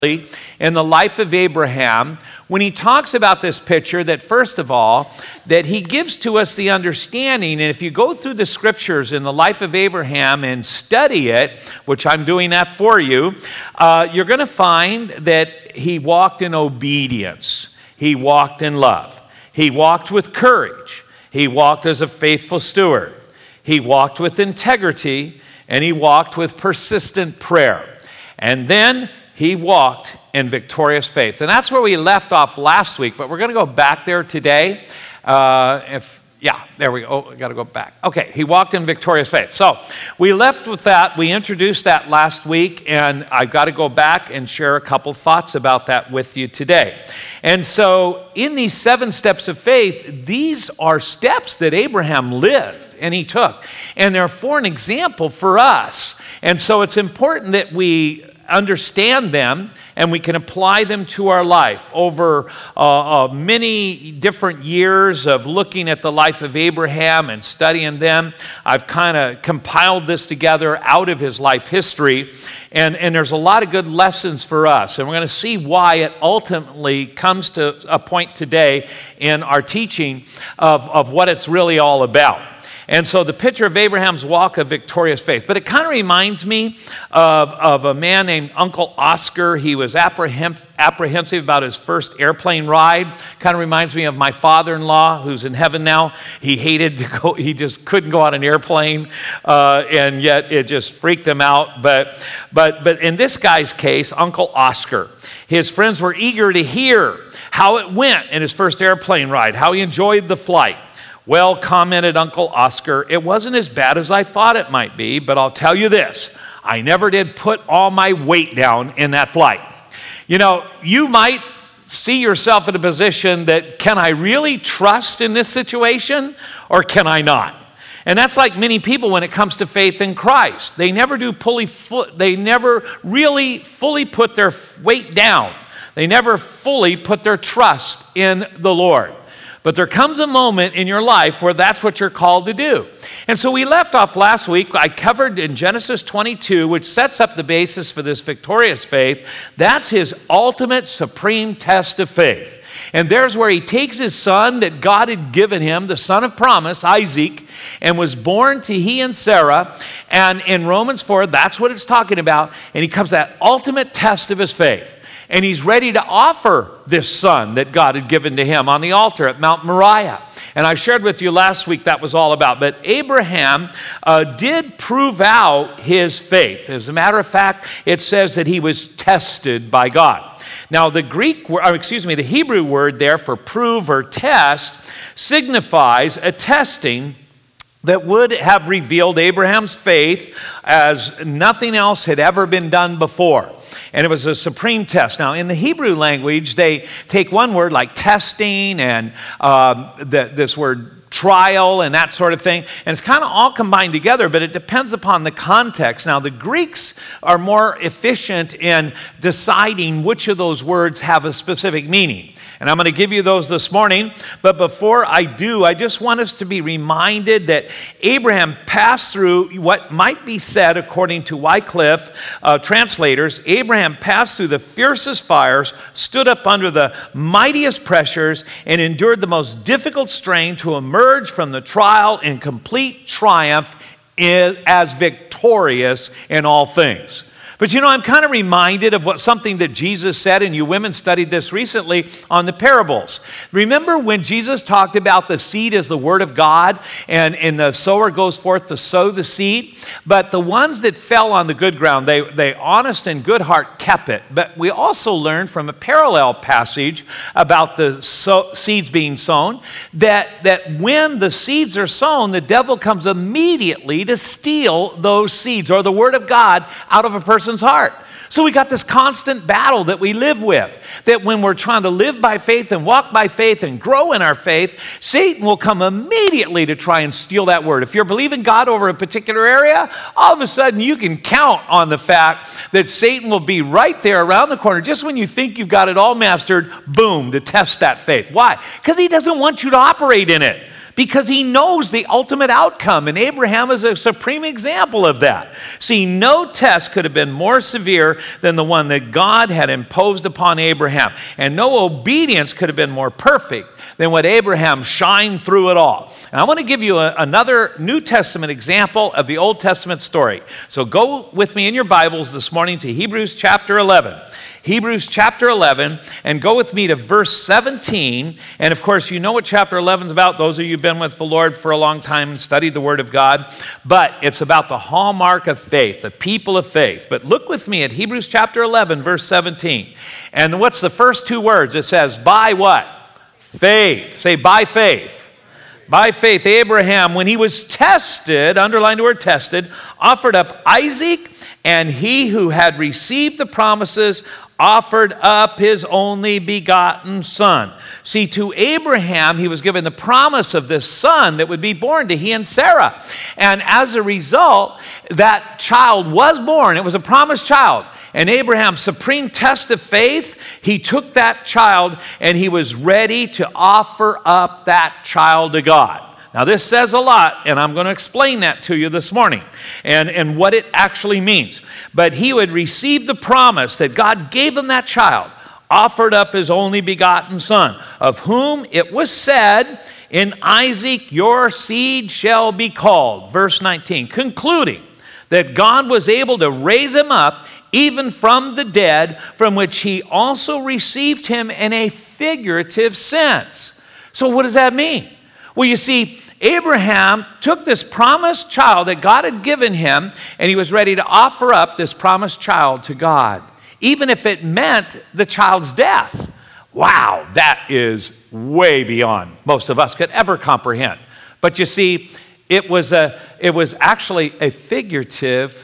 in the life of Abraham when he talks about this picture that, first of all, that he gives to us the understanding, and if you go through the scriptures in the life of Abraham and study it, which I'm doing that for you, you're going to find that he walked in obedience. He walked in love. He walked with courage. He walked as a faithful steward. He walked with integrity, and he walked with persistent prayer. And then he walked in victorious faith. And that's where we left off last week, but we're going to go back there today. There we go. Oh, I got to go back. Okay, he walked in victorious faith. So we left with that. We introduced that last week, and I've got to go back and share a couple thoughts about that with you today. And so in these 7 steps of faith, these are steps that Abraham lived and he took. And they're for an example for us. And so it's important that we understand them and we can apply them to our life. Over many different years of looking at the life of Abraham and studying them, I've kind of compiled this together out of his life history. And there's a lot of good lessons for us. And we're going to see why it ultimately comes to a point today in our teaching of what it's really all about. And so the picture of Abraham's walk of victorious faith. But it kind of reminds me of a man named Uncle Oscar. He was apprehensive about his first airplane ride. Kind of reminds me of my father-in-law who's in heaven now. He hated to go, he just couldn't go on an airplane, and yet it just freaked him out. But in this guy's case, Uncle Oscar, his friends were eager to hear how it went in his first airplane ride, how he enjoyed the flight. Well, commented Uncle Oscar, it wasn't as bad as I thought it might be, but I'll tell you this, I never did put all my weight down in that flight. You know, you might see yourself in a position that, can I really trust in this situation or can I not? And that's like many people when it comes to faith in Christ. They never really fully put their weight down. They never fully put their trust in the Lord. But there comes a moment in your life where that's what you're called to do. And so we left off last week, I covered in Genesis 22, which sets up the basis for this victorious faith. That's his ultimate supreme test of faith. And there's where he takes his son that God had given him, the son of promise, Isaac, and was born to he and Sarah. And in Romans 4, that's what it's talking about. And he comes to that ultimate test of his faith. And he's ready to offer this son that God had given to him on the altar at Mount Moriah. And I shared with you last week that was all about. But Abraham did prove out his faith. As a matter of fact, it says that he was tested by God. Now, the Hebrew word there for prove or test signifies a testing that would have revealed Abraham's faith as nothing else had ever been done before. And it was a supreme test. Now, in the Hebrew language, they take one word like testing and this word trial and that sort of thing. And it's kind of all combined together, but it depends upon the context. Now, the Greeks are more efficient in deciding which of those words have a specific meaning. And I'm going to give you those this morning. But before I do, I just want us to be reminded that Abraham passed through what might be said, according to Wycliffe translators, Abraham passed through the fiercest fires, stood up under the mightiest pressures, and endured the most difficult strain to emerge from the trial in complete triumph as victorious in all things. But you know, I'm kind of reminded of something that Jesus said, and you women studied this recently on the parables. Remember when Jesus talked about the seed as the word of God, and the sower goes forth to sow the seed? But the ones that fell on the good ground, they honest and good heart kept it. But we also learned from a parallel passage about the seeds being sown, that when the seeds are sown, the devil comes immediately to steal those seeds, or the word of God, out of a person's heart. So we got this constant battle that we live with, that when we're trying to live by faith and walk by faith and grow in our faith, Satan will come immediately to try and steal that word. If you're believing God over a particular area, all of a sudden you can count on the fact that Satan will be right there around the corner, just when you think you've got it all mastered, boom, to test that faith. Why? Because he doesn't want you to operate in it. because he knows the ultimate outcome, and Abraham is a supreme example of that. See, no test could have been more severe than the one that God had imposed upon Abraham, and no obedience could have been more perfect than what Abraham shined through it all. And I want to give you another New Testament example of the Old Testament story. So go with me in your Bibles this morning to Hebrews chapter 11. Hebrews chapter 11, and go with me to verse 17. And of course, you know what chapter 11 is about, those of you who've been with the Lord for a long time and studied the Word of God. But it's about the hallmark of faith, the people of faith. But look with me at Hebrews chapter 11, verse 17. And what's the first two words? It says, by what? Faith. Say, by faith. By faith, Abraham, when he was tested, underline the word tested, offered up Isaac, and he who had received the promises offered up his only begotten son. See, to Abraham, he was given the promise of this son that would be born to he and Sarah. And as a result, that child was born. It was a promised child. And Abraham's supreme test of faith, he took that child and he was ready to offer up that child to God. Now this says a lot, and I'm going to explain that to you this morning and what it actually means. But he would receive the promise that God gave him that child, offered up his only begotten son, of whom it was said, in Isaac your seed shall be called. Verse 19, concluding that God was able to raise him up even from the dead, from which he also received him in a figurative sense. So what does that mean? Well, you see, Abraham took this promised child that God had given him, and he was ready to offer up this promised child to God, even if it meant the child's death. Wow, that is way beyond most of us could ever comprehend. But you see, it was actually a figurative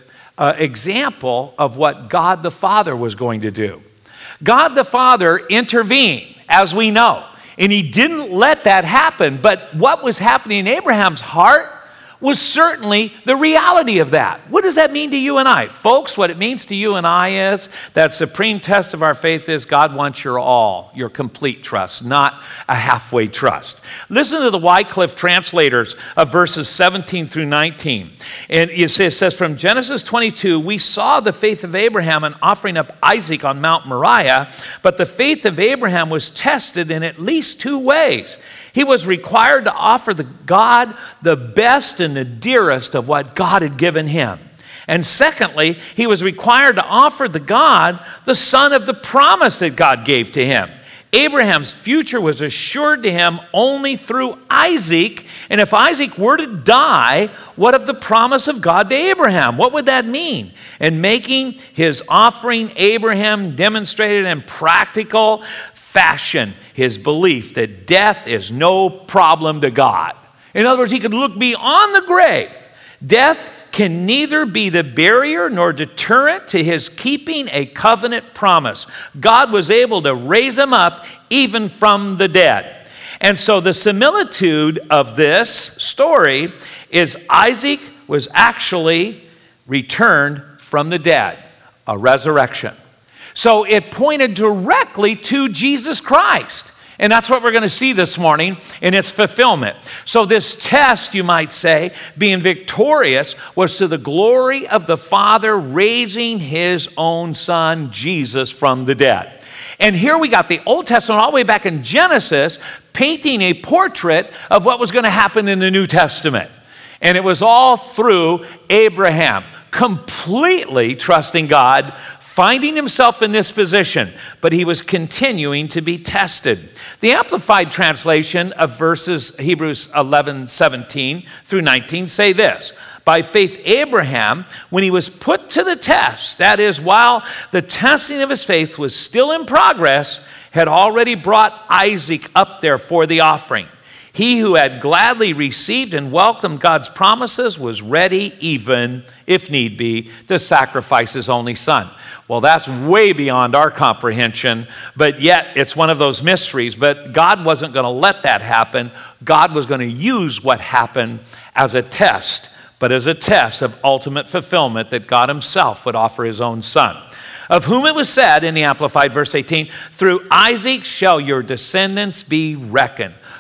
example of what God the Father was going to do. God the Father intervened, as we know. And he didn't let that happen. But what was happening in Abraham's heart was certainly the reality of that. What does that mean to you and I? Folks, what it means to you and I is that supreme test of our faith is God wants your all, your complete trust, not a halfway trust. Listen to the Wycliffe translators of verses 17 through 19. And it says, from Genesis 22, we saw the faith of Abraham in offering up Isaac on Mount Moriah, but the faith of Abraham was tested in at least two ways. He was required to offer God the best and the dearest of what God had given him. And secondly, he was required to offer God the son of the promise that God gave to him. Abraham's future was assured to him only through Isaac. And if Isaac were to die, what of the promise of God to Abraham? What would that mean? And making his offering, Abraham demonstrated in practical fashion his belief that death is no problem to God. In other words, he could look beyond the grave. Death can neither be the barrier nor deterrent to his keeping a covenant promise. God was able to raise him up even from the dead. And so the similitude of this story is Isaac was actually returned from the dead, a resurrection. So it pointed directly to Jesus Christ. And that's what we're going to see this morning in its fulfillment. So this test, you might say, being victorious, was to the glory of the Father raising his own son, Jesus, from the dead. And here we got the Old Testament all the way back in Genesis, painting a portrait of what was going to happen in the New Testament. And it was all through Abraham, completely trusting God, finding himself in this position, but he was continuing to be tested. The Amplified translation of verses Hebrews 11, 17 through 19 say this: by faith Abraham, when he was put to the test, that is, while the testing of his faith was still in progress, had already brought Isaac up there for the offering. He who had gladly received and welcomed God's promises was ready, even, if need be, to sacrifice his only son. Well, that's way beyond our comprehension, but yet it's one of those mysteries. But God wasn't going to let that happen. God was going to use what happened as a test, but as a test of ultimate fulfillment that God himself would offer his own son. Of whom it was said in the Amplified verse 18, through Isaac shall your descendants be reckoned.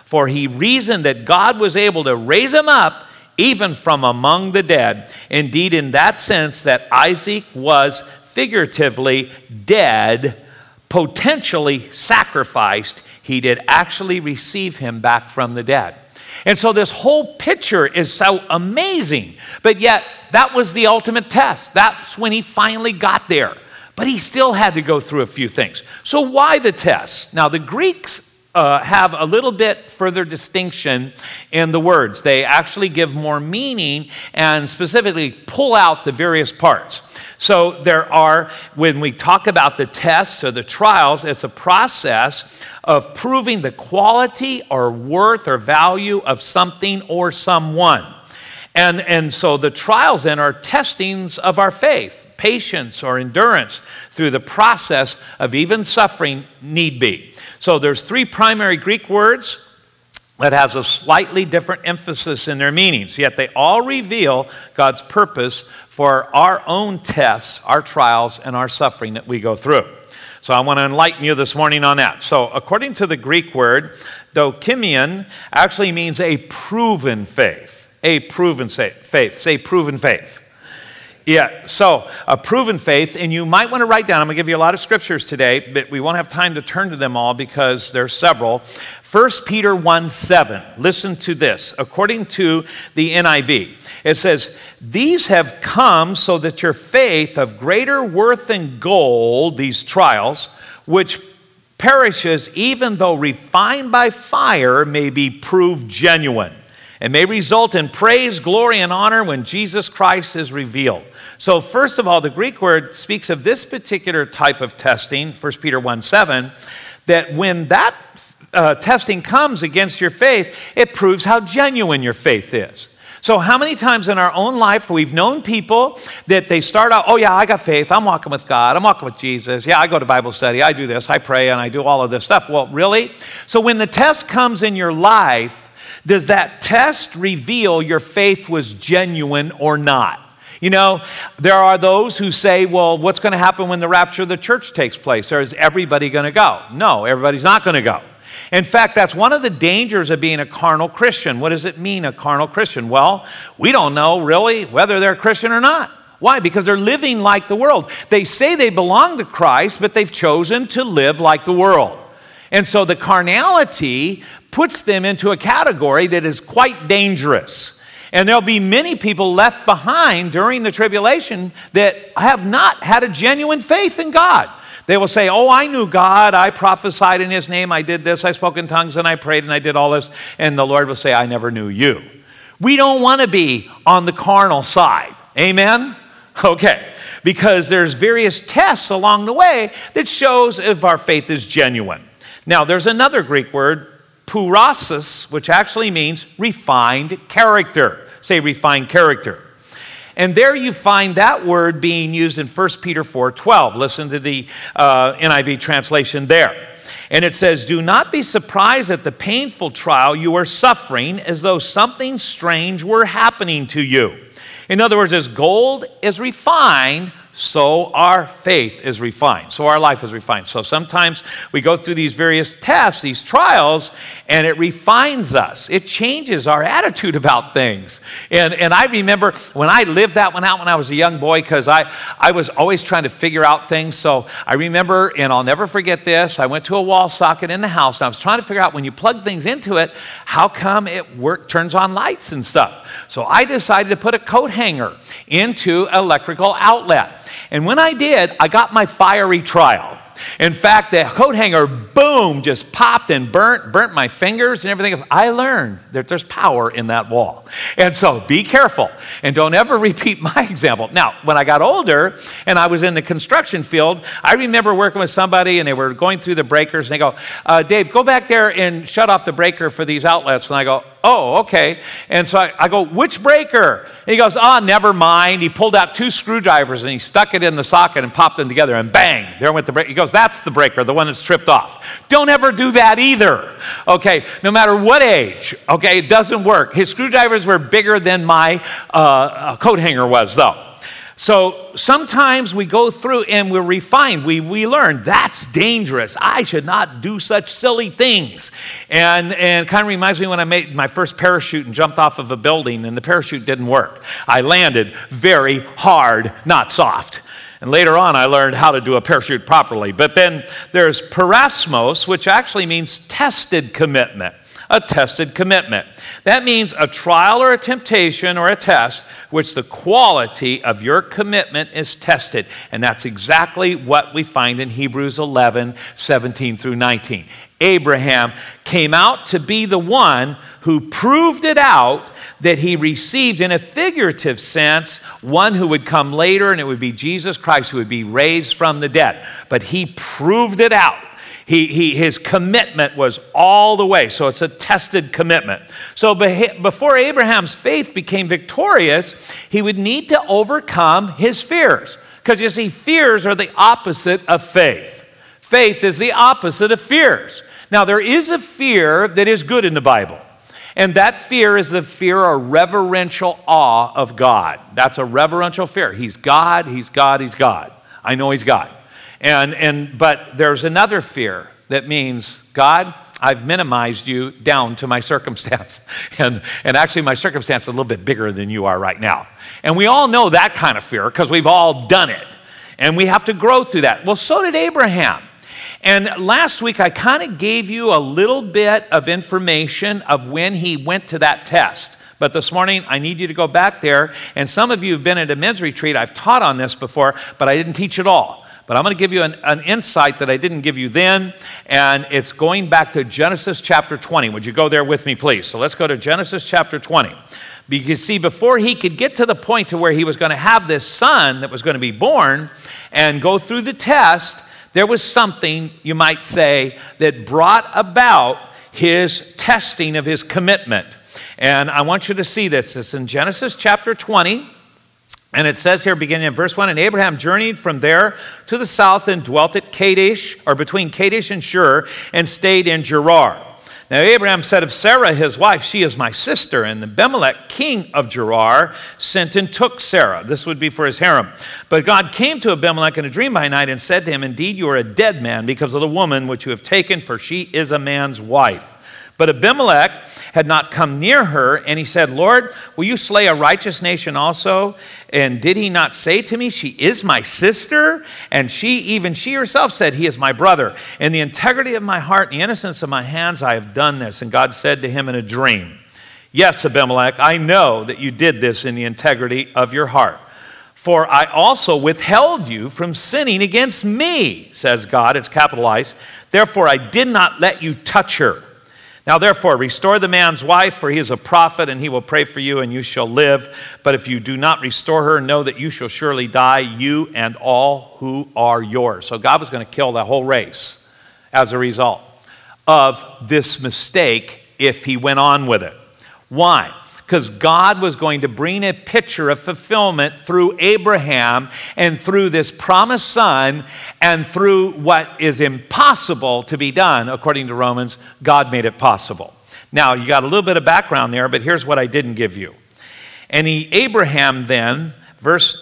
For he reasoned that God was able to raise him up even from among the dead. Indeed, in that sense, that Isaac was figuratively dead, potentially sacrificed, he did actually receive him back from the dead. And so this whole picture is so amazing. But yet, that was the ultimate test. That's when he finally got there. But he still had to go through a few things. So why the test? Now, the Greeks have a little bit further distinction in the words. They actually give more meaning and specifically pull out the various parts. So there are, when we talk about the tests or the trials, it's a process of proving the quality or worth or value of something or someone. And so the trials then are testings of our faith, patience or endurance through the process of even suffering need be. So there's three primary Greek words that has a slightly different emphasis in their meanings, yet they all reveal God's purpose for our own tests, our trials, and our suffering that we go through. So I want to enlighten you this morning on that. So according to the Greek word, dokimion actually means a proven faith. A proven faith. Say proven faith. Yeah, so a proven faith, and you might want to write down, I'm going to give you a lot of scriptures today, but we won't have time to turn to them all because there's several. 1 Peter 1:7, listen to this. According to the NIV, it says, these have come so that your faith of greater worth than gold, these trials, which perishes even though refined by fire, may be proved genuine and may result in praise, glory, and honor when Jesus Christ is revealed. So first of all, the Greek word speaks of this particular type of testing, 1 Peter 1:7, that when that testing comes against your faith, it proves how genuine your faith is. So how many times in our own life we've known people that they start out, oh yeah, I got faith, I'm walking with God, I'm walking with Jesus, yeah, I go to Bible study, I do this, I pray, and I do all of this stuff. Well, really? So when the test comes in your life, does that test reveal your faith was genuine or not? You know, there are those who say, well, what's going to happen when the rapture of the church takes place? Or is everybody going to go? No, everybody's not going to go. In fact, that's one of the dangers of being a carnal Christian. What does it mean, a carnal Christian? Well, we don't know really whether they're a Christian or not. Why? Because they're living like the world. They say they belong to Christ, but they've chosen to live like the world. And so the carnality puts them into a category that is quite dangerous. And there'll be many people left behind during the tribulation that have not had a genuine faith in God. They will say, oh, I knew God, I prophesied in his name, I did this, I spoke in tongues, and I prayed, and I did all this. And the Lord will say, I never knew you. We don't want to be on the carnal side. Amen? Okay. Because there's various tests along the way that shows if our faith is genuine. Now, there's another Greek word, purasis, which actually means refined character. Say refined character. And there you find that word being used in 1 Peter 4:12. Listen to the NIV translation there. And it says, do not be surprised at the painful trial you are suffering as though something strange were happening to you. In other words, as gold is refined, so our faith is refined. So our life is refined. So sometimes we go through these various tests, these trials, and it refines us. It changes our attitude about things. And I remember when I lived that one out when I was a young boy, because I was always trying to figure out things. So I remember, and I'll never forget this, I went to a wall socket in the house, and I was trying to figure out when you plug things into it, how come it turns on lights and stuff. So I decided to put a coat hanger into electrical outlet. And when I did, I got my fiery trial. In fact, the coat hanger, boom, just popped and burnt my fingers and everything. I learned that there's power in that wall. And so be careful and don't ever repeat my example. Now, when I got older and I was in the construction field, I remember working with somebody and they were going through the breakers and they go, Dave, go back there and shut off the breaker for these outlets. And I go, oh, okay. And so I go, which breaker? And he goes, never mind. He pulled out 2 screwdrivers and he stuck it in the socket and popped them together and bang, there went the breaker. He goes, that's the breaker, the one that's tripped off. Don't ever do that either. Okay, no matter what age, okay, it doesn't work. His screwdrivers were bigger than my coat hanger was though. So sometimes we go through and we're refined. We learn that's dangerous. I should not do such silly things. And it kind of reminds me when I made my first parachute and jumped off of a building and the parachute didn't work. I landed very hard, not soft. And later on, I learned how to do a parachute properly. But then there's parasmos, which actually means tested commitment. A tested commitment. That means a trial or a temptation or a test which the quality of your commitment is tested. And that's exactly what we find in Hebrews 11, 17 through 19. Abraham came out to be the one who proved it out that he received, in a figurative sense, one who would come later, and it would be Jesus Christ who would be raised from the dead. But he proved it out. His commitment was all the way. So it's a tested commitment. So before Abraham's faith became victorious, he would need to overcome his fears. Because you see, fears are the opposite of faith. Faith is the opposite of fears. Now, there is a fear that is good in the Bible. And that fear is the fear or reverential awe of God. That's a reverential fear. He's God, He's God, He's God. I know He's God. But there's another fear that means, God, I've minimized you down to my circumstance. And actually my circumstance is a little bit bigger than you are right now. And we all know that kind of fear because we've all done it. And we have to grow through that. Well, so did Abraham. And last week I kind of gave you a little bit of information of when he went to that test. But this morning, I need you to go back there. And some of you have been at a men's retreat. I've taught on this before, but I didn't teach it all. But I'm going to give you an insight that I didn't give you then, and it's going back to Genesis chapter 20. Would you go there with me, please? So let's go to Genesis chapter 20. Because see, before he could get to the point to where he was going to have this son that was going to be born and go through the test, there was something, you might say, that brought about his testing of his commitment. And I want you to see this. It's in Genesis chapter 20. And it says here, beginning in verse 1, and Abraham journeyed from there to the south and dwelt at Kadesh, or between Kadesh and Shur, and stayed in Gerar. Now Abraham said of Sarah, his wife, she is my sister. And Abimelech, king of Gerar, sent and took Sarah. This would be for his harem. But God came to Abimelech in a dream by night and said to him, indeed, you are a dead man because of the woman which you have taken, for she is a man's wife. But Abimelech had not come near her, and he said, Lord, will you slay a righteous nation also? And did he not say to me, she is my sister? And she herself said, he is my brother. In the integrity of my heart and the innocence of my hands, I have done this. And God said to him in a dream, yes, Abimelech, I know that you did this in the integrity of your heart. For I also withheld you from sinning against me, says God, it's capitalized. Therefore, I did not let you touch her. Now therefore, restore the man's wife, for he is a prophet, and he will pray for you, and you shall live. But if you do not restore her, know that you shall surely die, you and all who are yours. So God was going to kill the whole race as a result of this mistake if he went on with it. Why? Because God was going to bring a picture of fulfillment through Abraham and through this promised son and through what is impossible to be done, according to Romans, God made it possible. Now, you got a little bit of background there, but here's what I didn't give you. And Abraham then, verse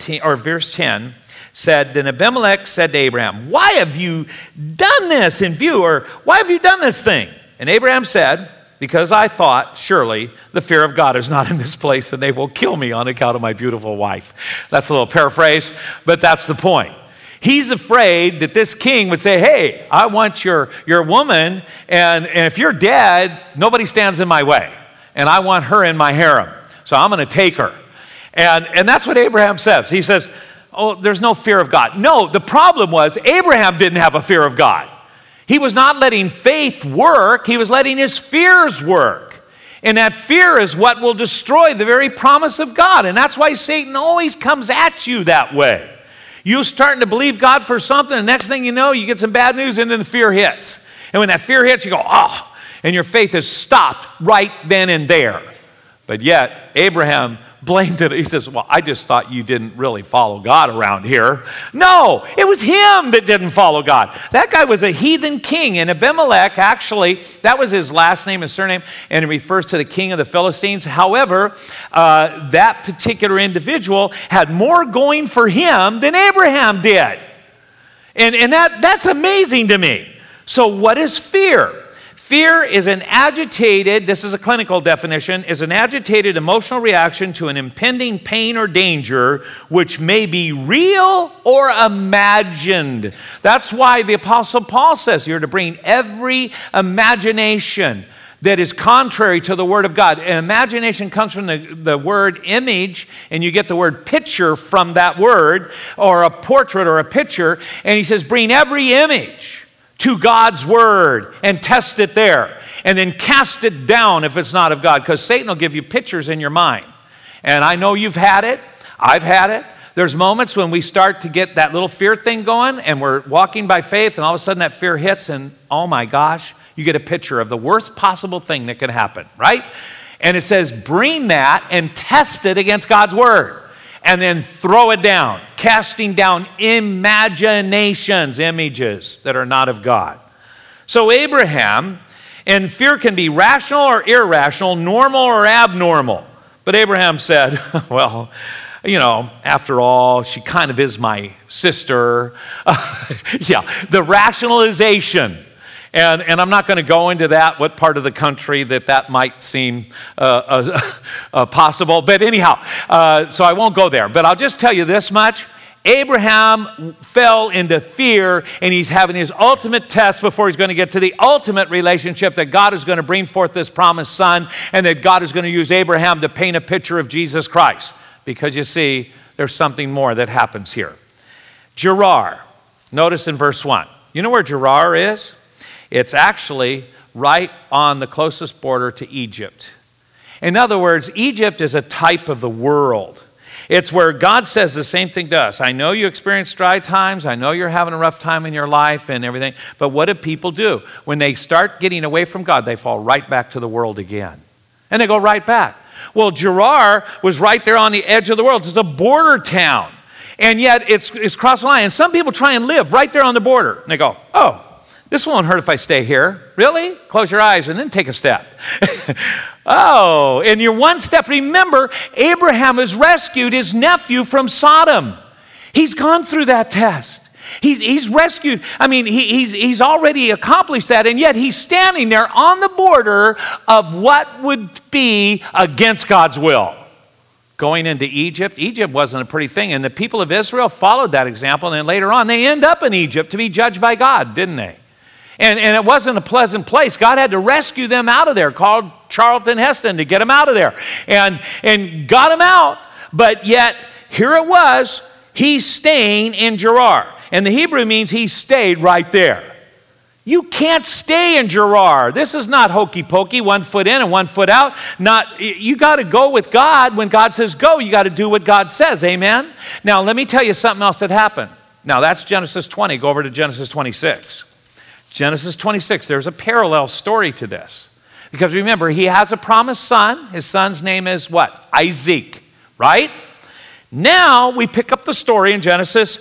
10, said, then Abimelech said to Abraham, why have you done this in view, or why have you done this thing? And Abraham said, because I thought, surely the fear of God is not in this place and they will kill me on account of my beautiful wife. That's a little paraphrase, but that's the point. He's afraid that this king would say, hey, I want your woman, and if you're dead, nobody stands in my way. And I want her in my harem, so I'm going to take her. And that's what Abraham says. He says, oh, there's no fear of God. No, the problem was Abraham didn't have a fear of God. He was not letting faith work. He was letting his fears work. And that fear is what will destroy the very promise of God. And that's why Satan always comes at you that way. You're starting to believe God for something, and next thing you know, you get some bad news, and then the fear hits. And when that fear hits, you go, oh, and your faith is stopped right then and there. But yet, Abraham blamed it. He says, well, I just thought you didn't really follow God around here. No, it was him that didn't follow God. That guy was a heathen king, and Abimelech, actually, that was his last name and surname, and it refers to the king of the Philistines. However, that particular individual had more going for him than Abraham did. And that's amazing to me. So what is fear? Fear is an agitated, this is a clinical definition, is an agitated emotional reaction to an impending pain or danger which may be real or imagined. That's why the Apostle Paul says you're to bring every imagination that is contrary to the Word of God. And imagination comes from the word image, and you get the word picture from that word, or a portrait or a picture. And he says, bring every image to God's Word and test it there. And then cast it down if it's not of God, because Satan will give you pictures in your mind. And I know you've had it. I've had it. There's moments when we start to get that little fear thing going, and we're walking by faith, and all of a sudden that fear hits, and oh my gosh, you get a picture of the worst possible thing that could happen, right? And it says, bring that and test it against God's Word. And then throw it down, casting down imaginations, images that are not of God. So Abraham, and fear can be rational or irrational, normal or abnormal. But Abraham said, well, you know, after all, she kind of is my sister. The rationalization. And I'm not going to go into that, what part of the country that might seem possible. But anyhow, so I won't go there. But I'll just tell you this much. Abraham fell into fear, and he's having his ultimate test before he's going to get to the ultimate relationship that God is going to bring forth this promised son, and that God is going to use Abraham to paint a picture of Jesus Christ. Because you see, there's something more that happens here. Gerar. Notice in verse 1. You know where Gerar is? It's actually right on the closest border to Egypt. In other words, Egypt is a type of the world. It's where God says the same thing to us. I know you experience dry times. I know you're having a rough time in your life and everything. But what do people do? When they start getting away from God, they fall right back to the world again. And they go right back. Well, Gerar was right there on the edge of the world. It's a border town. And yet it's cross the line. And some people try and live right there on the border. And they go, oh, this won't hurt if I stay here. Really? Close your eyes and then take a step. Oh, and you're one step. Remember, Abraham has rescued his nephew from Sodom. He's gone through that test. He's rescued. I mean, he's already accomplished that, and yet he's standing there on the border of what would be against God's will. Going into Egypt. Egypt wasn't a pretty thing, and the people of Israel followed that example, and then later on they end up in Egypt to be judged by God, didn't they? And it wasn't a pleasant place. God had to rescue them out of there, called Charlton Heston to get them out of there. And got them out, but yet here it was, he's staying in Gerar. And the Hebrew means he stayed right there. You can't stay in Gerar. This is not hokey pokey, 1 foot in and 1 foot out. You got to go with God. When God says go, you got to do what God says. Amen? Now, let me tell you something else that happened. Now, that's Genesis 20. Go over to Genesis 26. Genesis 26, there's a parallel story to this. Because remember, he has a promised son. His son's name is what? Isaac, right? Now we pick up the story in Genesis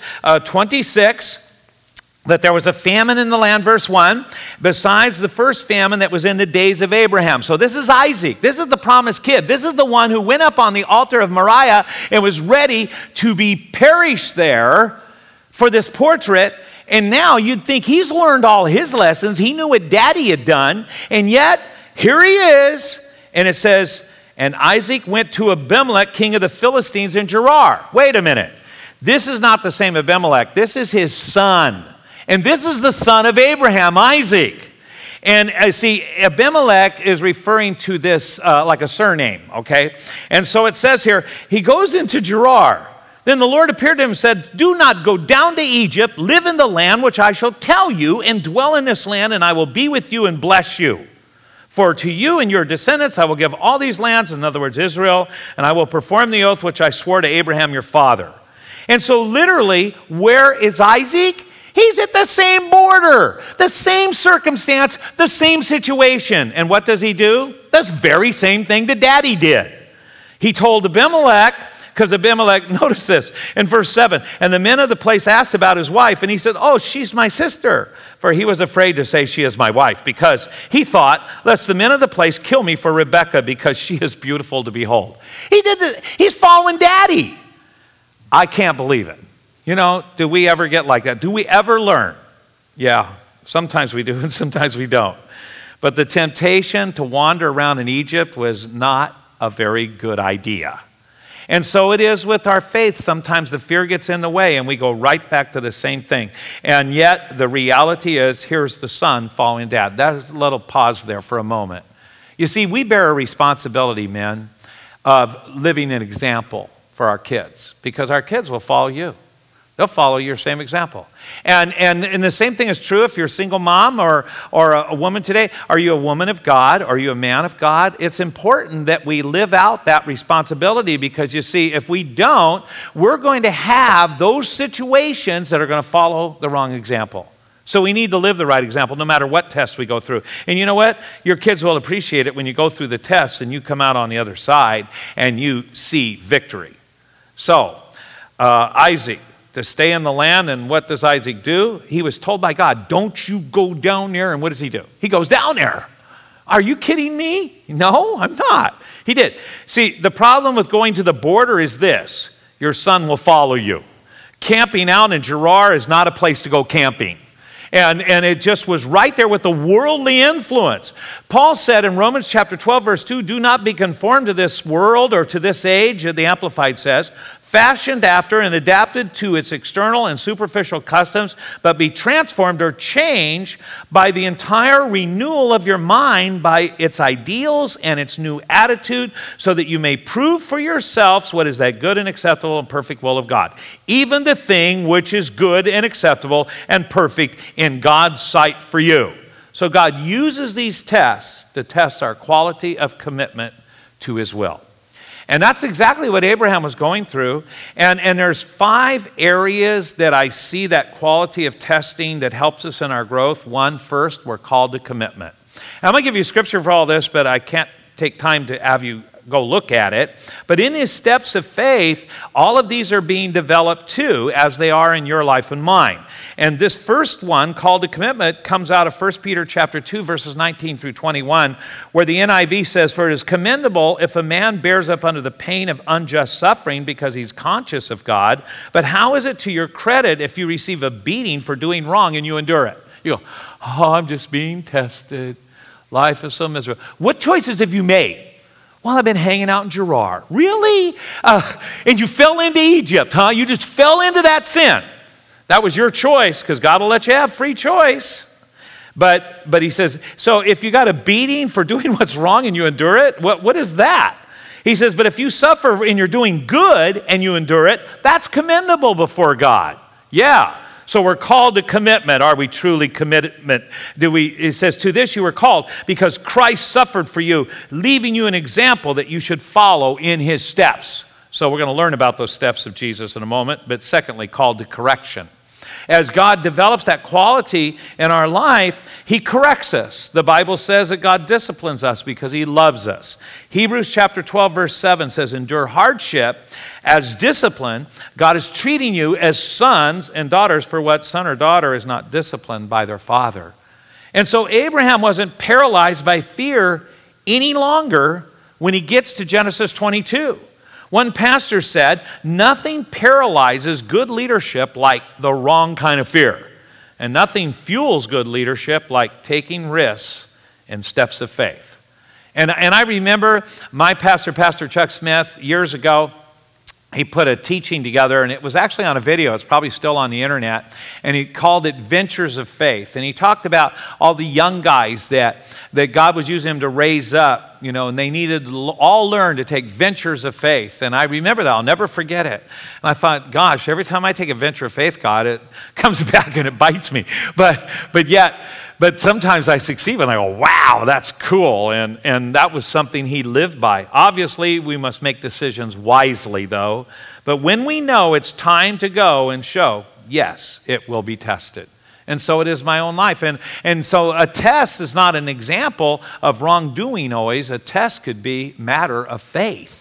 26 that there was a famine in the land, verse 1, besides the first famine that was in the days of Abraham. So this is Isaac. This is the promised kid. This is the one who went up on the altar of Moriah and was ready to be perished there for this portrait. And now you'd think he's learned all his lessons. He knew what daddy had done. And yet, here he is. And it says, and Isaac went to Abimelech, king of the Philistines in Gerar. Wait a minute. This is not the same Abimelech. This is his son. And this is the son of Abraham, Isaac. And see, Abimelech is referring to this like a surname, okay? And so it says here, he goes into Gerar. Then the Lord appeared to him and said, do not go down to Egypt, live in the land which I shall tell you, and dwell in this land, and I will be with you and bless you. For to you and your descendants I will give all these lands, in other words, Israel, and I will perform the oath which I swore to Abraham your father. And so literally, where is Isaac? He's at the same border, the same circumstance, the same situation. And what does he do? The very same thing that daddy did. He told Abimelech, because Abimelech, notice this, in verse 7, and the men of the place asked about his wife, and he said, oh, she's my sister. For he was afraid to say she is my wife, because he thought, lest the men of the place kill me for Rebekah, because she is beautiful to behold. He did this. He's following daddy. I can't believe it. You know, do we ever get like that? Do we ever learn? Yeah, sometimes we do and sometimes we don't. But the temptation to wander around in Egypt was not a very good idea. And so it is with our faith. Sometimes the fear gets in the way and we go right back to the same thing. And yet the reality is, here's the son following dad. That's a little pause there for a moment. You see, we bear a responsibility, men, of living an example for our kids, because our kids will follow you. They'll follow your same example. And the same thing is true if you're a single mom or a woman today. Are you a woman of God? Are you a man of God? It's important that we live out that responsibility, because you see, if we don't, we're going to have those situations that are going to follow the wrong example. So we need to live the right example no matter what test we go through. And you know what? Your kids will appreciate it when you go through the test and you come out on the other side and you see victory. So, Isaac, to stay in the land, and what does Isaac do? He was told by God, don't you go down there, and what does he do? He goes down there. Are you kidding me? No, I'm not. He did. See, the problem with going to the border is this: your son will follow you. Camping out in Gerar is not a place to go camping. And it just was right there with the worldly influence. Paul said in Romans chapter 12, verse 2, do not be conformed to this world or to this age, the Amplified says, fashioned after and adapted to its external and superficial customs, but be transformed or changed by the entire renewal of your mind, by its ideals and its new attitude, so that you may prove for yourselves what is that good and acceptable and perfect will of God, even the thing which is good and acceptable and perfect in God's sight for you. So God uses these tests to test our quality of commitment to his will. And that's exactly what Abraham was going through. And there's 5 areas that I see that quality of testing that helps us in our growth. One, first, we're called to commitment. And I'm going to give you scripture for all this, but I can't take time to have you go look at it. But in his steps of faith, all of these are being developed too, as they are in your life and mine. And this first one, called to commitment, comes out of 1 Peter chapter 2, verses 19 through 21, where the NIV says, for it is commendable if a man bears up under the pain of unjust suffering because he's conscious of God. But how is it to your credit if you receive a beating for doing wrong and you endure it? You go, oh, I'm just being tested. Life is so miserable. What choices have you made? Well, I've been hanging out in Gerar. Really? And you fell into Egypt, huh? You just fell into that sin. That was your choice, because God will let you have free choice. But he says, so if you got a beating for doing what's wrong and you endure it, what is that? He says, but if you suffer and you're doing good and you endure it, that's commendable before God. Yeah. So we're called to commitment. Are we truly commitment? It says, to this you were called because Christ suffered for you, leaving you an example that you should follow in his steps. So we're going to learn about those steps of Jesus in a moment. But secondly, called to correction. As God develops that quality in our life, he corrects us. The Bible says that God disciplines us because he loves us. Hebrews chapter 12, verse 7 says, endure hardship as discipline. God is treating you as sons and daughters, for what son or daughter is not disciplined by their father. And so Abraham wasn't paralyzed by fear any longer when he gets to Genesis 22. One pastor said, nothing paralyzes good leadership like the wrong kind of fear. And nothing fuels good leadership like taking risks and steps of faith. And I remember my pastor, Pastor Chuck Smith, years ago, he put a teaching together, and it was actually on a video. It's probably still on the internet. And he called it Ventures of Faith. And he talked about all the young guys that God was using him to raise up, you know, and they needed to all learn to take ventures of faith. And I remember that. I'll never forget it. And I thought, gosh, every time I take a venture of faith, God, it comes back and it bites me. But sometimes I succeed and I go, wow, that's cool. And that was something he lived by. Obviously, we must make decisions wisely, though. But when we know it's time to go and show, yes, it will be tested. And so it is my own life. And so a test is not an example of wrongdoing always. A test could be matter of faith.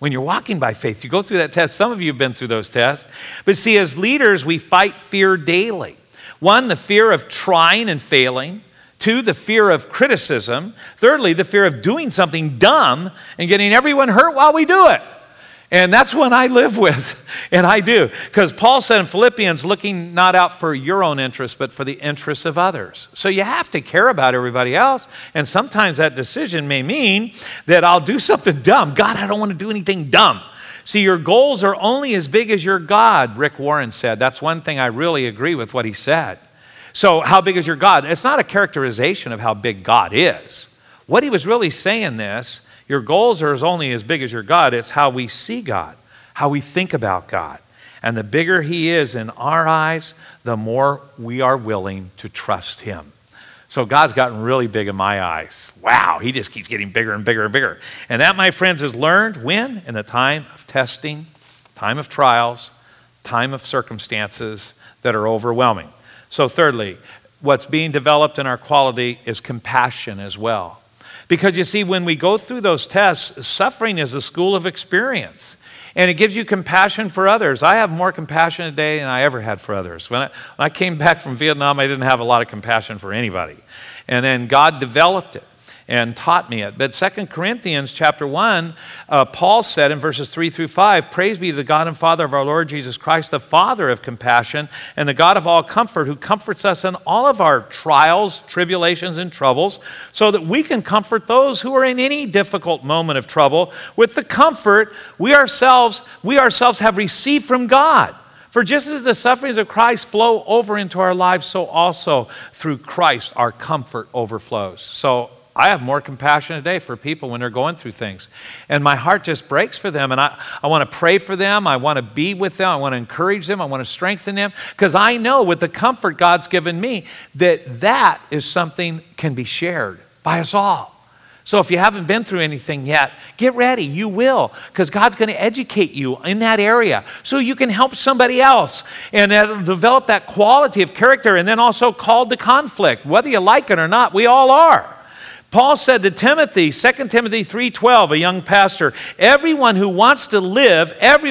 When you're walking by faith, you go through that test. Some of you have been through those tests. But see, as leaders, we fight fear daily. 1, the fear of trying and failing. 2, the fear of criticism. Thirdly, the fear of doing something dumb and getting everyone hurt while we do it. And that's one I live with, and I do. Because Paul said in Philippians, looking not out for your own interests, but for the interests of others. So you have to care about everybody else. And sometimes that decision may mean that I'll do something dumb. God, I don't want to do anything dumb. See, your goals are only as big as your God, Rick Warren said. That's one thing I really agree with what he said. So how big is your God? It's not a characterization of how big God is. What he was really saying this, your goals are only as big as your God. It's how we see God, how we think about God. And the bigger he is in our eyes, the more we are willing to trust him. So God's gotten really big in my eyes. Wow, he just keeps getting bigger and bigger and bigger. And that, my friends, is learned when? In the time of testing, time of trials, time of circumstances that are overwhelming. So thirdly, what's being developed in our quality is compassion as well. Because you see, when we go through those tests, suffering is a school of experience. And it gives you compassion for others. I have more compassion today than I ever had for others. When I came back from Vietnam, I didn't have a lot of compassion for anybody. And then God developed it and taught me it. But 2 Corinthians chapter 1, Paul said in verses 3 through 5, praise be to the God and Father of our Lord Jesus Christ, the Father of compassion and the God of all comfort, who comforts us in all of our trials, tribulations, and troubles, so that we can comfort those who are in any difficult moment of trouble with the comfort we ourselves have received from God. For just as the sufferings of Christ flow over into our lives, so also through Christ our comfort overflows. So I have more compassion today for people when they're going through things. And my heart just breaks for them. And I want to pray for them. I want to be with them. I want to encourage them. I want to strengthen them. Because I know with the comfort God's given me, that is something can be shared by us all. So if you haven't been through anything yet, get ready. You will. Because God's going to educate you in that area so you can help somebody else. And that'll develop that quality of character, and then also called to conflict. Whether you like it or not, we all are. Paul said to Timothy, 2 Timothy 3:12, a young pastor, everyone who wants to live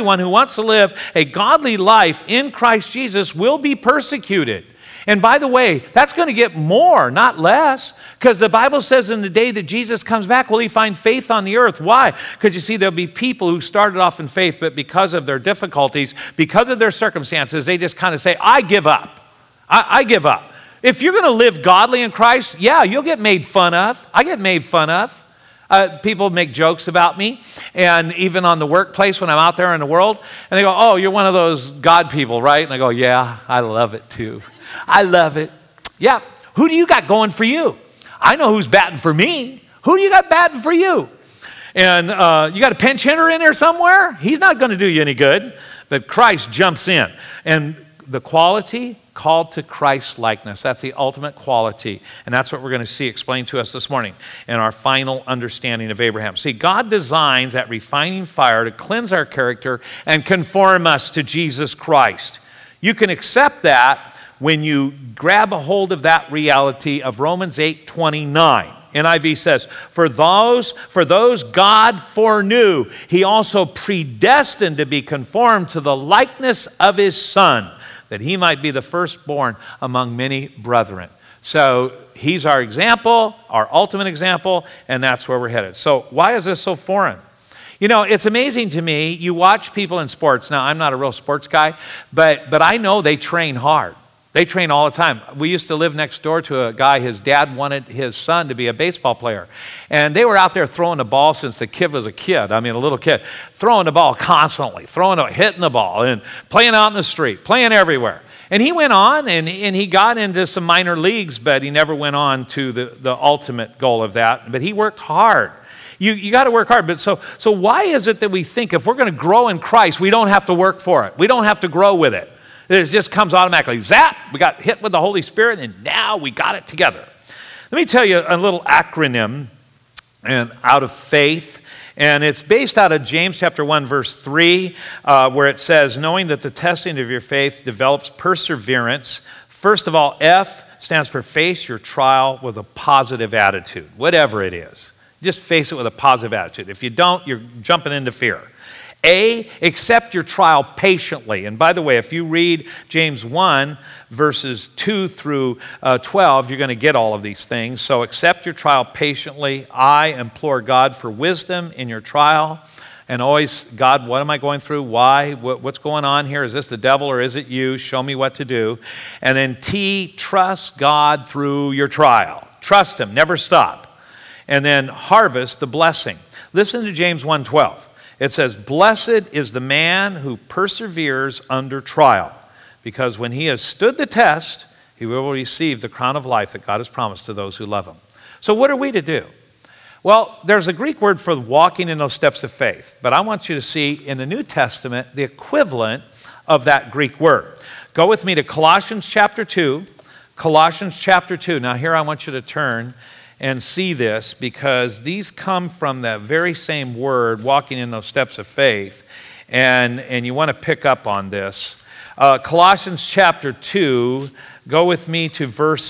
a godly life in Christ Jesus will be persecuted. And by the way, that's going to get more, not less, because the Bible says in the day that Jesus comes back, will he find faith on the earth? Why? Because you see, there'll be people who started off in faith, but because of their difficulties, because of their circumstances, they just kind of say, I give up. I give up. If you're going to live godly in Christ, yeah, you'll get made fun of. I get made fun of. People make jokes about me, and even on the workplace when I'm out there in the world, and they go, oh, you're one of those God people, right? And I go, yeah, I love it too. I love it. Yeah, who do you got going for you? I know who's batting for me. Who do you got batting for you? And you got a pinch hitter in there somewhere? He's not going to do you any good, but Christ jumps in. And the quality, called to Christ likeness. That's the ultimate quality. And that's what we're going to see explained to us this morning in our final understanding of Abraham. See, God designs that refining fire to cleanse our character and conform us to Jesus Christ. You can accept that when you grab a hold of that reality of Romans 8:29. NIV says, for those God foreknew, he also predestined to be conformed to the likeness of his Son, that he might be the firstborn among many brethren. So he's our example, our ultimate example, and that's where we're headed. So why is this so foreign? You know, it's amazing to me. You watch people in sports. Now, I'm not a real sports guy, but I know they train hard. They train all the time. We used to live next door to a guy, his dad wanted his son to be a baseball player. And they were out there throwing the ball since the kid was a kid. I mean, a little kid. Throwing the ball constantly, hitting the ball, and playing out in the street, playing everywhere. And he went on, and he got into some minor leagues, but he never went on to the ultimate goal of that. But he worked hard. You got to work hard. But so why is it that we think if we're going to grow in Christ, we don't have to work for it? We don't have to grow with it. It just comes automatically. Zap, we got hit with the Holy Spirit, and now we got it together. Let me tell you a little acronym out of faith, and it's based out of James chapter 1, verse 3, where it says, knowing that the testing of your faith develops perseverance. First of all, F stands for face your trial with a positive attitude, whatever it is. Just face it with a positive attitude. If you don't, you're jumping into fear. Accept your trial patiently. And by the way, if you read James 1, verses 2 through 12, you're going to get all of these things. So accept your trial patiently. I implore God for wisdom in your trial. And always, God, what am I going through? Why? What's going on here? Is this the devil or is it you? Show me what to do. And then T, trust God through your trial. Trust him. Never stop. And then harvest the blessing. Listen to James 1:12. It says, blessed is the man who perseveres under trial, because when he has stood the test, he will receive the crown of life that God has promised to those who love him. So what are we to do? Well, there's a Greek word for walking in those steps of faith, but I want you to see in the New Testament the equivalent of that Greek word. Go with me to Colossians chapter 2. Colossians chapter 2. Now here I want you to turn and see this, because these come from the very same word, walking in those steps of faith, and you want to pick up on this. Colossians chapter 2, go with me to verse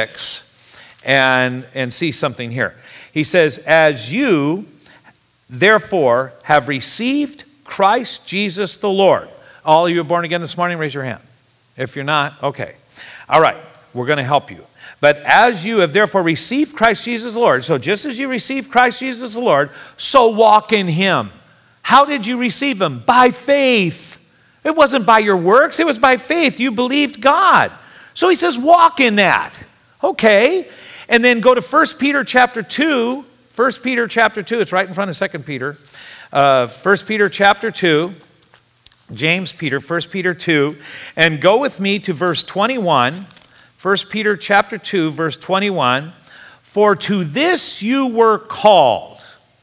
6 and see something here. He says, as you therefore have received Christ Jesus the Lord. All of you are born again this morning, raise your hand. If you're not, okay. All right, we're going to help you. But as you have therefore received Christ Jesus the Lord, so just as you received Christ Jesus the Lord, so walk in him. How did you receive him? By faith. It wasn't by your works, it was by faith. You believed God. So he says, walk in that. Okay. And then go to 1 Peter chapter 2. 1 Peter chapter 2, it's right in front of 2 Peter. 1 Peter chapter 2, James Peter, 1 Peter 2. And go with me to verse 21. 1 Peter chapter 2, verse 21, for to this you were called.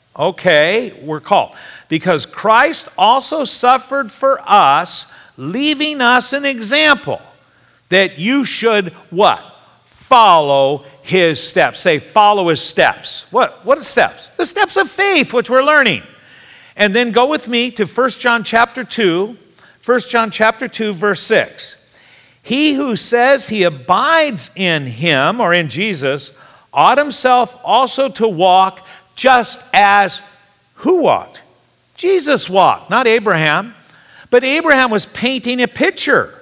Okay, we're called. Because Christ also suffered for us, leaving us an example that you should what? Follow his steps. Say, follow his steps. What are steps? The steps of faith, which we're learning. And then go with me to 1 John chapter 2, 1 John chapter 2, verse 6. He who says he abides in him, or in Jesus, ought himself also to walk just as who walked? Jesus walked, not Abraham. But Abraham was painting a picture.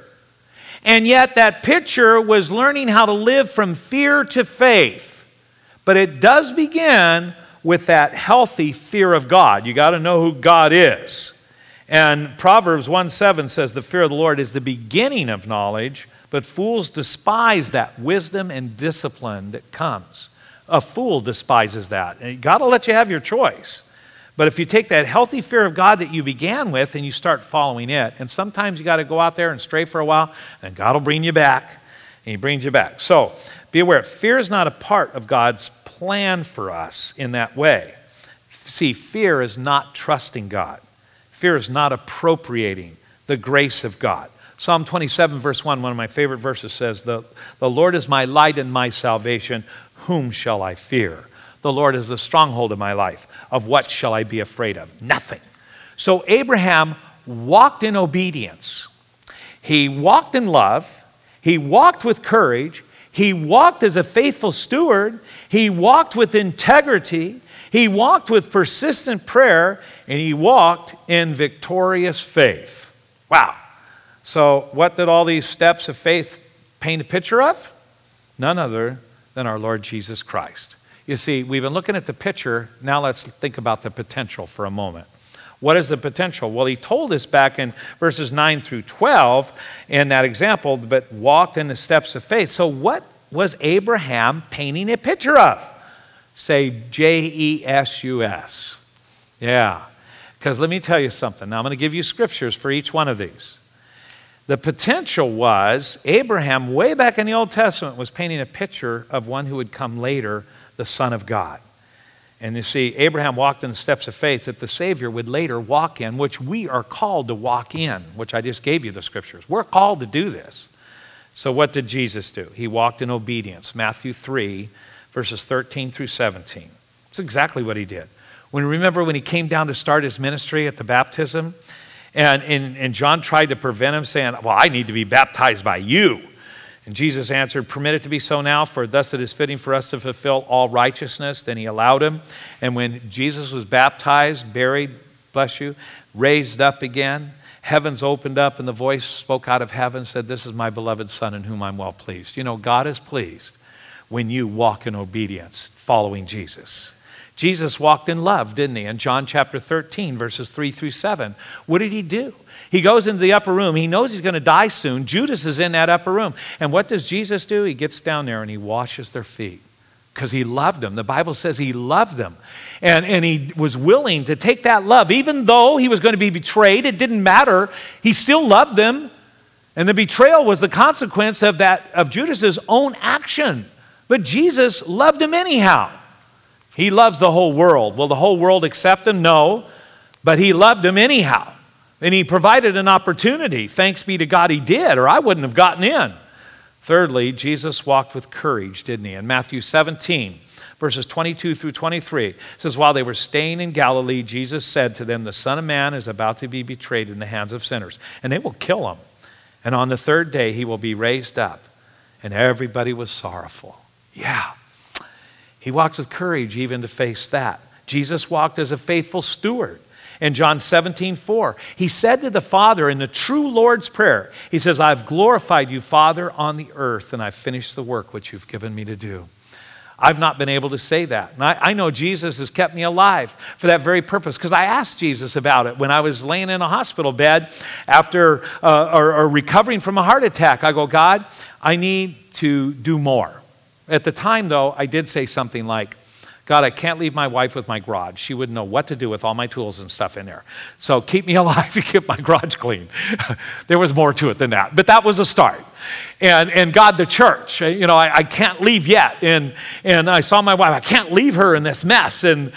And yet that picture was learning how to live from fear to faith. But it does begin with that healthy fear of God. You got to know who God is. And Proverbs 1:7 says, the fear of the Lord is the beginning of knowledge, but fools despise that wisdom and discipline that comes. A fool despises that. And God will let you have your choice. But if you take that healthy fear of God that you began with and you start following it, and sometimes you got to go out there and stray for a while, and God will bring you back, and he brings you back. So be aware, fear is not a part of God's plan for us in that way. See, fear is not trusting God. Fear is not appropriating the grace of God. Psalm 27, verse 1, one of my favorite verses says, the Lord is my light and my salvation. Whom shall I fear? The Lord is the stronghold of my life. Of what shall I be afraid of? Nothing. So Abraham walked in obedience. He walked in love. He walked with courage. He walked as a faithful steward. He walked with integrity. He walked with persistent prayer. And he walked in victorious faith. Wow. So what did all these steps of faith paint a picture of? None other than our Lord Jesus Christ. You see, we've been looking at the picture. Now let's think about the potential for a moment. What is the potential? Well, he told us back in verses 9 through 12 in that example, but walked in the steps of faith. So what was Abraham painting a picture of? Say Jesus. Yeah. Because let me tell you something. Now I'm going to give you scriptures for each one of these. The potential was Abraham, way back in the Old Testament, was painting a picture of one who would come later, the Son of God. And you see, Abraham walked in the steps of faith that the Savior would later walk in, which we are called to walk in, which I just gave you the scriptures. We're called to do this. So what did Jesus do? He walked in obedience. Matthew 3, verses 13 through 17. That's exactly what he did. Remember when he came down to start his ministry at the baptism? And John tried to prevent him, saying, well, I need to be baptized by you. And Jesus answered, permit it to be so now, for thus it is fitting for us to fulfill all righteousness. Then he allowed him. And when Jesus was baptized, buried, bless you, raised up again. Heavens opened up and the voice spoke out of heaven, said, "This is my beloved Son in whom I'm well pleased." You know, God is pleased when you walk in obedience, following Jesus. Jesus walked in love, didn't he? In John chapter 13, verses 3-7. What did he do? He goes into the upper room. He knows he's going to die soon. Judas is in that upper room. And what does Jesus do? He gets down there and he washes their feet because he loved them. The Bible says he loved them. And he was willing to take that love. Even though he was going to be betrayed, it didn't matter. He still loved them. And the betrayal was the consequence of Judas's own action. But Jesus loved him anyhow. He loves the whole world. Will the whole world accept him? No. But he loved him anyhow. And he provided an opportunity. Thanks be to God he did, or I wouldn't have gotten in. Thirdly, Jesus walked with courage, didn't he? In Matthew 17, verses 22-23, it says, while they were staying in Galilee, Jesus said to them, "The Son of Man is about to be betrayed in the hands of sinners, and they will kill him. And on the third day he will be raised up." And everybody was sorrowful. Yeah. He walked with courage even to face that. Jesus walked as a faithful steward. In John 17:4, he said to the Father in the true Lord's Prayer, he says, "I've glorified you, Father, on the earth, and I've finished the work which you've given me to do." I've not been able to say that. And I know Jesus has kept me alive for that very purpose, because I asked Jesus about it when I was laying in a hospital bed after or recovering from a heart attack. I go, "God, I need to do more." At the time, though, I did say something like, "God, I can't leave my wife with my garage. She wouldn't know what to do with all my tools and stuff in there. So keep me alive and keep my garage clean." There was more to it than that, but that was a start. And God, the church, you know, I can't leave yet. And I saw my wife, I can't leave her in this mess. And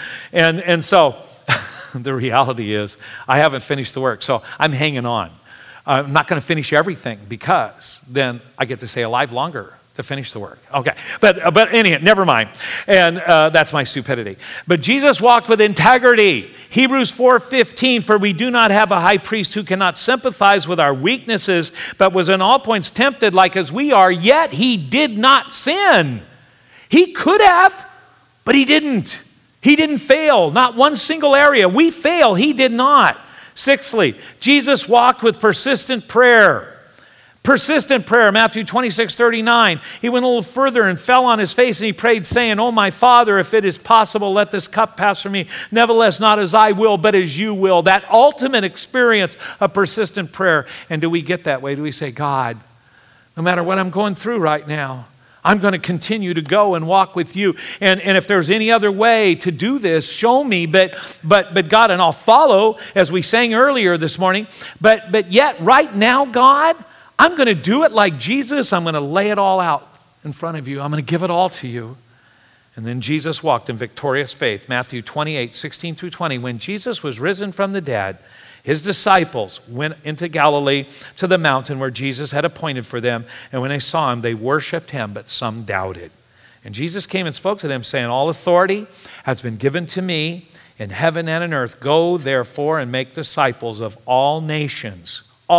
so the reality is I haven't finished the work. So I'm hanging on. I'm not going to finish everything, because then I get to stay alive longer to finish the work. Okay, but anyhow, never mind. And that's my stupidity. But Jesus walked with integrity. Hebrews 4:15, "For we do not have a high priest who cannot sympathize with our weaknesses, but was in all points tempted like as we are, yet he did not sin." He could have, but he didn't. He didn't fail, not one single area. We fail, he did not. Sixthly, Jesus walked with persistent prayer. Persistent prayer, Matthew 26:39. He went a little further and fell on his face and he prayed, saying, "Oh, my Father, if it is possible, let this cup pass from me. Nevertheless, not as I will, but as you will." That ultimate experience of persistent prayer. And do we get that way? Do we say, "God, no matter what I'm going through right now, I'm going to continue to go and walk with you. And if there's any other way to do this, show me. But God, and I'll follow," as we sang earlier this morning. But yet, right now, God, I'm going to do it like Jesus. I'm going to lay it all out in front of you. I'm going to give it all to you. And then Jesus walked in victorious faith. Matthew 28:16-20. When Jesus was risen from the dead, his disciples went into Galilee to the mountain where Jesus had appointed for them. And when they saw him, they worshiped him, but some doubted. And Jesus came and spoke to them, saying, "All authority has been given to me in heaven and on earth. Go, therefore, and make disciples of all nations,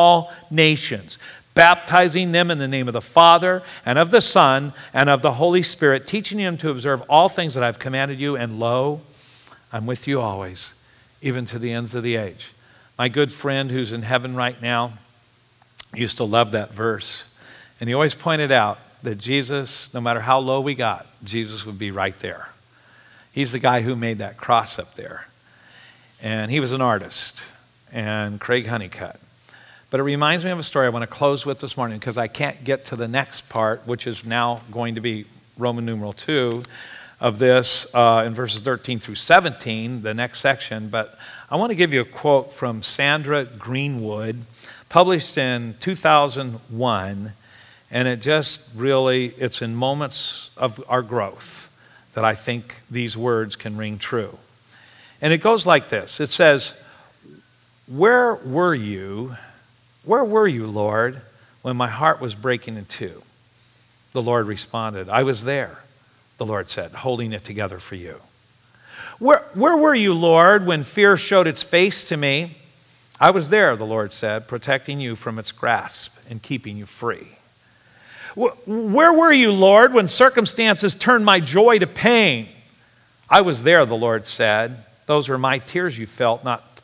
baptizing them in the name of the Father and of the Son and of the Holy Spirit, teaching them to observe all things that I've commanded you. And lo, I'm with you always, even to the ends of the age." My good friend who's in heaven right now used to love that verse. And he always pointed out that Jesus, no matter how low we got, Jesus would be right there. He's the guy who made that cross up there. And he was an artist, and Craig Honeycutt. But it reminds me of a story I want to close with this morning, because I can't get to the next part, which is now going to be Roman numeral 2 of this in verses 13-17, the next section. But I want to give you a quote from Sandra Greenwood, published in 2001. And it just really, it's in moments of our growth that I think these words can ring true. And it goes like this. It says, Where were you, Lord, when my heart was breaking in two?" The Lord responded, "I was there," the Lord said, "holding it together for you." Where were you, Lord, when fear showed its face to me?" "I was there," the Lord said, "protecting you from its grasp and keeping you free." Where were you, Lord, when circumstances turned my joy to pain?" "I was there," the Lord said. "Those were my tears you felt, not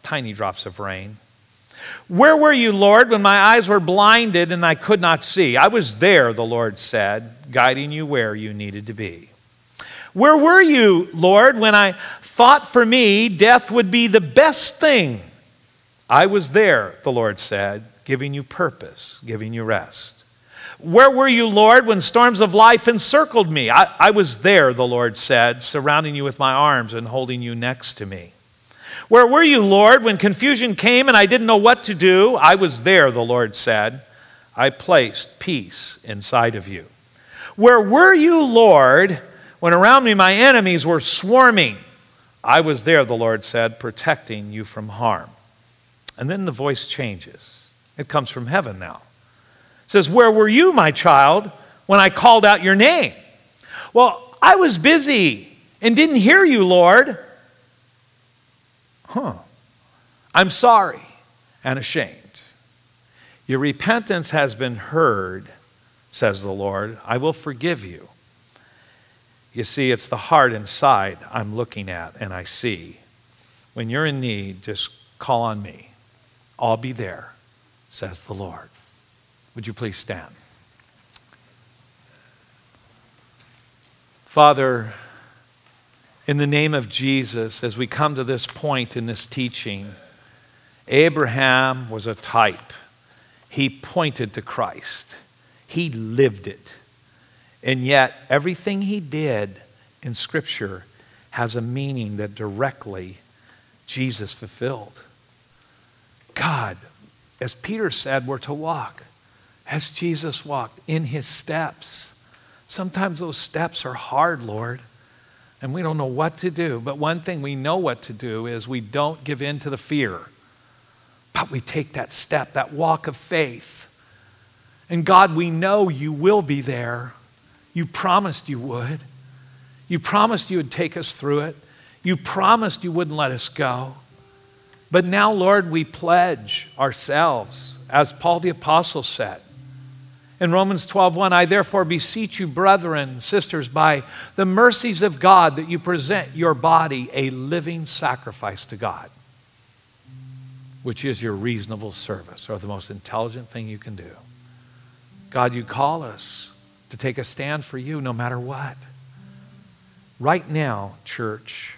tiny drops of rain. Where were you, Lord, when my eyes were blinded and I could not see? I was there, the Lord said, guiding you where you needed to be. Where were you, Lord, when I thought for me death would be the best thing? I was there, the Lord said, giving you purpose, giving you rest. Where were you, Lord, when storms of life encircled me? I was there, the Lord said, surrounding you with my arms and holding you next to me. Where were you, Lord, when confusion came and I didn't know what to do? I was there, the Lord said. I placed peace inside of you. Where were you, Lord, when around me my enemies were swarming? I was there, the Lord said, protecting you from harm. And then the voice changes. It comes from heaven now. It says, where were you, my child, when I called out your name? Well, I was busy and didn't hear you, Lord. I'm sorry and ashamed. Your repentance has been heard, says the Lord. I will forgive you. You see, it's the heart inside I'm looking at and I see. When you're in need, just call on me. I'll be there, says the Lord. Would you please stand? Father, in the name of Jesus, as we come to this point in this teaching, Abraham was a type. He pointed to Christ. He lived it. And yet, everything he did in Scripture has a meaning that directly Jesus fulfilled. God, as Peter said, we're to walk as Jesus walked in his steps. Sometimes those steps are hard, Lord, and we don't know what to do. But one thing we know what to do is we don't give in to the fear, but we take that step, that walk of faith. And God, we know you will be there. You promised you would. You promised you would take us through it. You promised you wouldn't let us go. But now, Lord, we pledge ourselves, as Paul the Apostle said. In Romans 12:1, I therefore beseech you, brethren, sisters, by the mercies of God, that you present your body a living sacrifice to God, which is your reasonable service, or the most intelligent thing you can do. God, you call us to take a stand for you no matter what. Right now, church,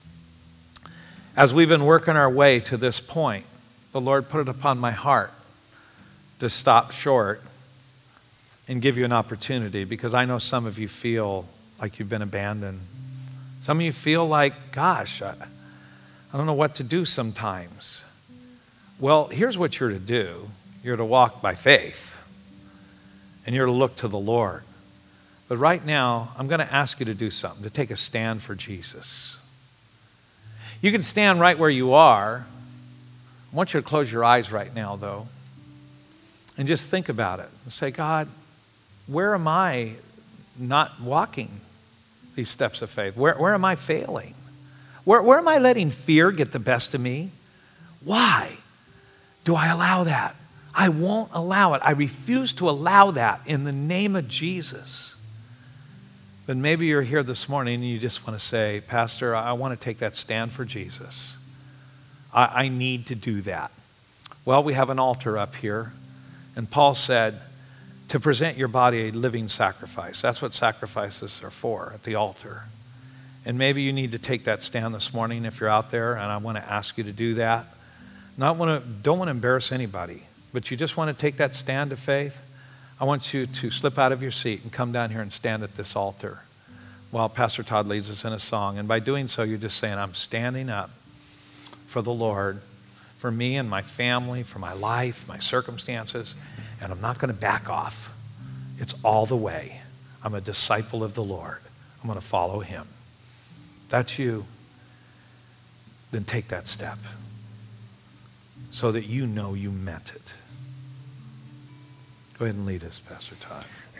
as we've been working our way to this point, the Lord put it upon my heart to stop short and give you an opportunity, because I know some of you feel like you've been abandoned. Some of you feel like, gosh, I don't know what to do sometimes. Well, here's what you're to do. You're to walk by faith, and you're to look to the Lord. But right now, I'm going to ask you to do something, to take a stand for Jesus. You can stand right where you are. I want you to close your eyes right now, though, and just think about it and say, God, where am I not walking these steps of faith? Where am I failing? Where am I letting fear get the best of me? Why do I allow that? I won't allow it. I refuse to allow that in the name of Jesus. But maybe you're here this morning and you just want to say, Pastor, I want to take that stand for Jesus. I need to do that. Well, we have an altar up here, and Paul said to present your body a living sacrifice. That's what sacrifices are for, at the altar. And maybe you need to take that stand this morning if you're out there, and I want to ask you to do that. Don't want to embarrass anybody, but you just want to take that stand of faith. I want you to slip out of your seat and come down here and stand at this altar while Pastor Todd leads us in a song. And by doing so, you're just saying, I'm standing up for the Lord, for me and my family, for my life, my circumstances, and I'm not going to back off. It's all the way. I'm a disciple of the Lord. I'm going to follow him. That's you. Then take that step so that you know you meant it. Go ahead and lead us, Pastor Todd.